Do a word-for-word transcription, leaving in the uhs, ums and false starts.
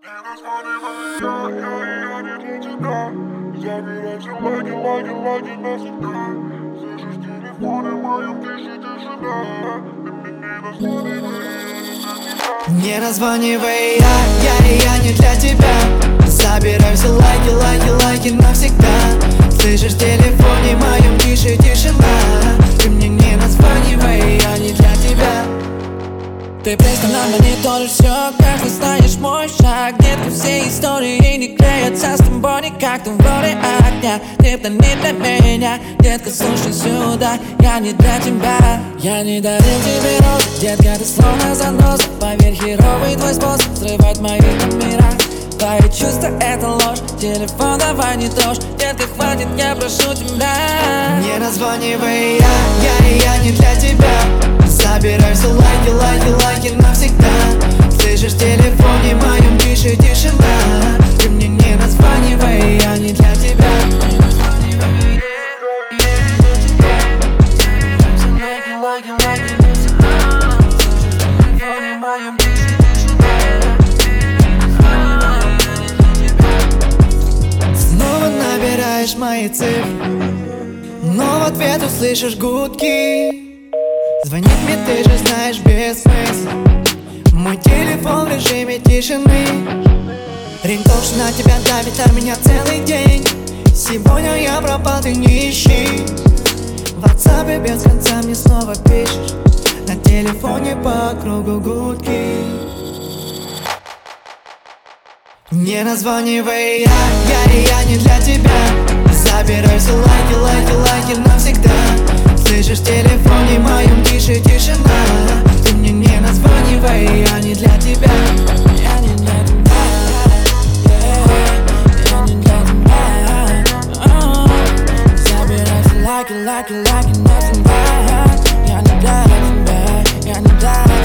Забирайся, лайки, лайки, лайки навсегда. Слышишь телефон в моем тише тишина. Ты мне не названивай. Не названивай, я, я и я не для тебя. Забирай все лайки, лайки, лайки навсегда. Слышишь в телефоне моем тише тишина. Ты мне не названивай, я не для тебя. Ты пристально мониторишь все, как ты знаешь мой шаг. Детка, все истории не клеятся с тобой никак. Ты в роли огня, крипто не для меня. Детка, слушай сюда, я не для тебя. Я не дарил тебе роз, детка, ты словно занос. Поверь, херовый твой способ взрывать мои номера. Твои чувства это ложь, телефон давай не трожь. Детка, хватит, я прошу тебя. Не названивай, я, я и я не для тебя. Забирай все лайки, лайки, лайки навсегда. Слышишь в телефоне моем тише тишина. Ты мне не названивай, я не для тебя. Снова набираешь мои цифры, но в ответ услышишь гудки. Звонит мне, ты же знаешь, без смысла. Мой телефон в режиме тишины. Рингтон на тебя давит, а меня целый день. Сегодня я пропал, ты не ищи. В WhatsApp без конца мне снова пишешь. На телефоне по кругу гудки. Не названивай, я, я и я не для тебя. Забирай все лайки, лайки, лайки навсегда. Слышишь в телефоне моем тише тишина. Ты мне не названивай, я не для тебя. Я не для тебя, я не для тебя. Забирай все лайки, лайки, лайки навсегда. Я не для тебя, я не для тебя.